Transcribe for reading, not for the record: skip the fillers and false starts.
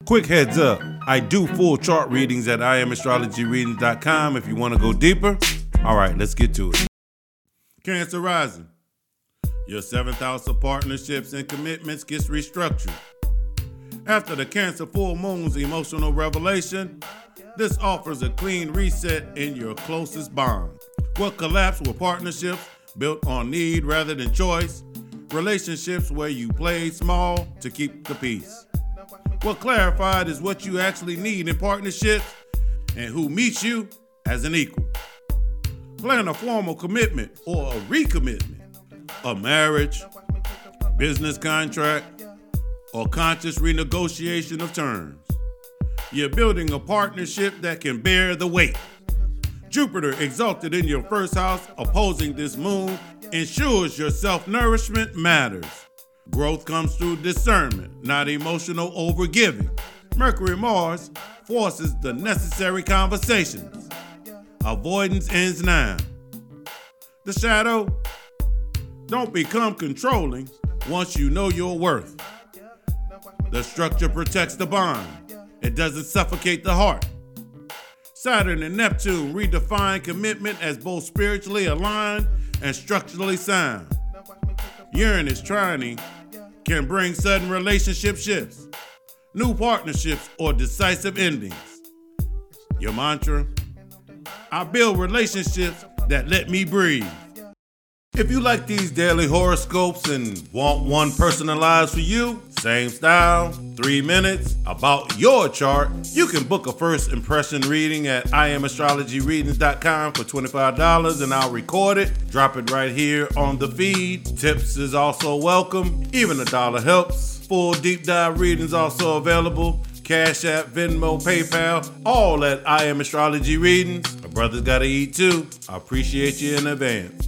Quick heads up, I do full chart readings at IamAstrologyReadings.com if you want to go deeper. All right, let's get to it. Cancer rising. Your 7th house of partnerships and commitments gets restructured. After the Cancer full moon's emotional revelation, this offers a clean reset in your closest bond. What collapsed were partnerships built on need rather than choice, relationships where you play small to keep the peace. What clarified is what you actually need in partnerships and who meets you as an equal. Plan a formal commitment or a recommitment, a marriage, business contract, or conscious renegotiation of terms. You're building a partnership that can bear the weight. Jupiter exalted in your 1st house opposing this moon ensures your self-nourishment matters. Growth comes through discernment, not emotional overgiving. Mercury-Mars forces the necessary conversations. Avoidance ends now. The shadow, don't become controlling once you know your worth. The structure protects the bond. It doesn't suffocate the heart. Saturn and Neptune redefine commitment as both spiritually aligned and structurally sound. Uranus trining can bring sudden relationship shifts, new partnerships, or decisive endings. Your mantra? I build relationships that let me breathe. If you like these daily horoscopes and want one personalized for you, same style, 3 minutes, about your chart, you can book a first impression reading at IamAstrologyReadings.com for $25 and I'll record it, drop it right here on the feed. Tips is also welcome, even $1 helps. Full deep dive readings also available. Cash App, Venmo, PayPal, all at I Am Astrology Readings. My brother's gotta eat too. I appreciate you in advance.